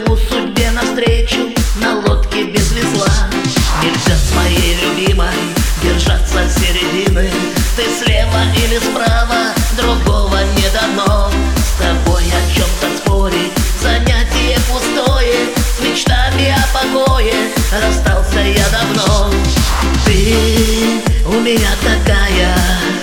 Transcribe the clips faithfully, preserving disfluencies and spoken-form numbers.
Плыву судьбе навстречу на лодке без весла. Нельзя с моей любимой держаться середины. Ты слева или справа, другого не дано. С тобой о чем-то спорить, занятие пустое. С мечтами о покое расстался я давно. Ты у меня такая,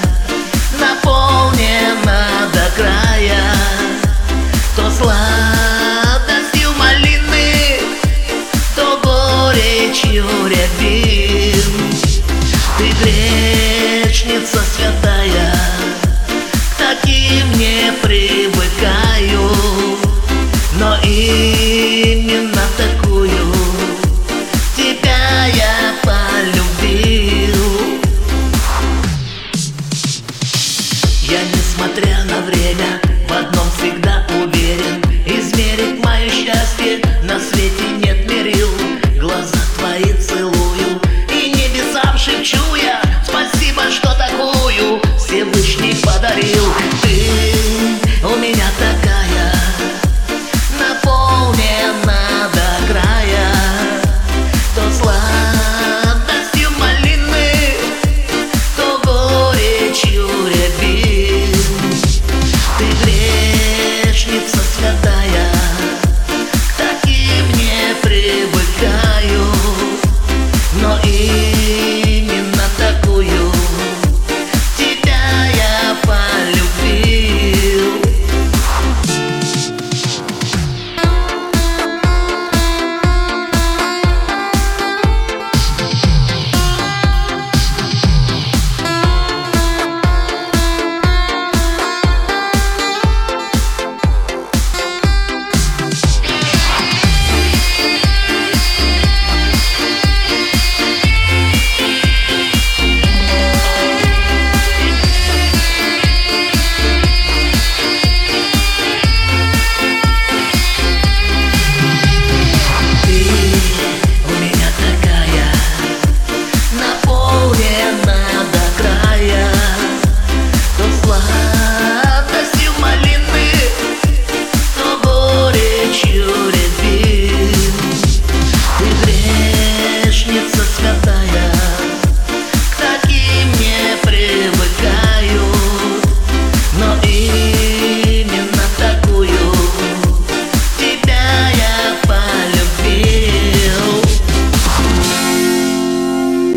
наполнена до края. То сладостью малины, то горечью рябин. Ты грешница святая, к таким не привыкаю. Но именно такую тебя я полюбил. Я, несмотря на время, в одном всегда уверен: измерить мое счастье на свете